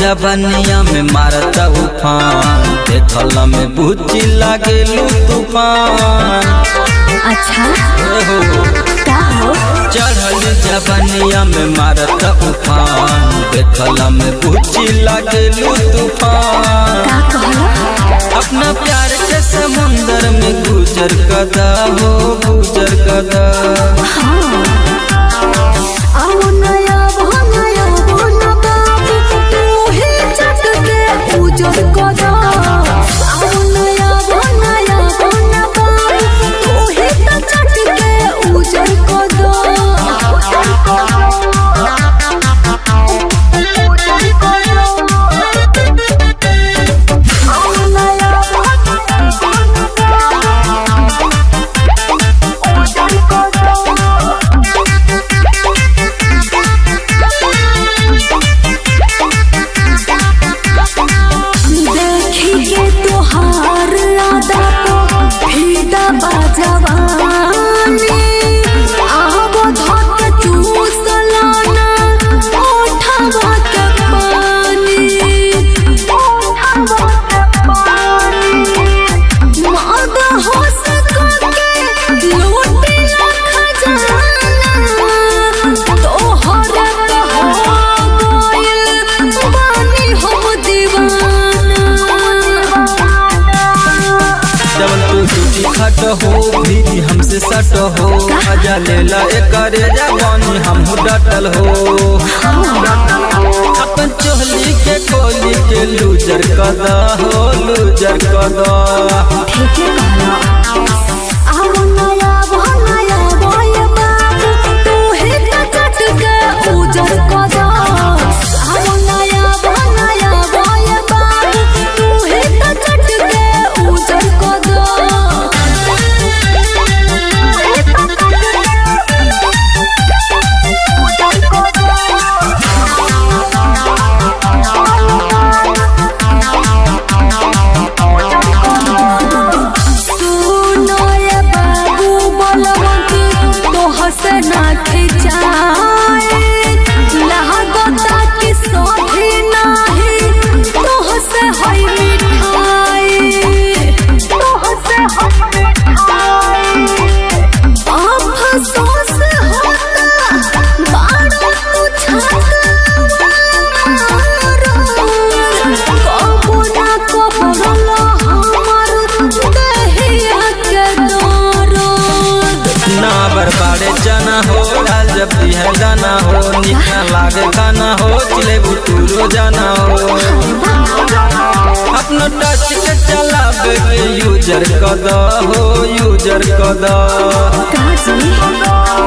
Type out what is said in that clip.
जबनिया में मारता उफान, देखला में बुच्ची लागेलू तूफान। अच्छा हो का हो चढ़ल जबनिया में मारता उफान, देखला में बुच्ची लागेलू तूफान। का कहला अपना प्यार के समुंदर में गुजर कदा हो गुजर कदा। आओ नया भंगाया बोना बाबू तोहे चट के उजर कदा। आओ नया भंगाया बोना बाबू तोहे चट के उजर कदा। खट हो भी हमसे सट हो, मजा लेला एकरे जवानी हमहू डटल हो। अपन चोहली के कोली के लूजर कदा हो लूजर कदा। ठीक है कहला आओ नया भंगाया बोय बाबू तोहे चट के उजर कदा। आओ नया भंगाया बोय बाबू तोहे चट के उजर कदा। जाना हो डाल जब है जाना हो, निकला लागे गाना हो चिले बुतूरो जाना हो। अपना टच के चलावे के यूजर कदा हो यूजर कदा।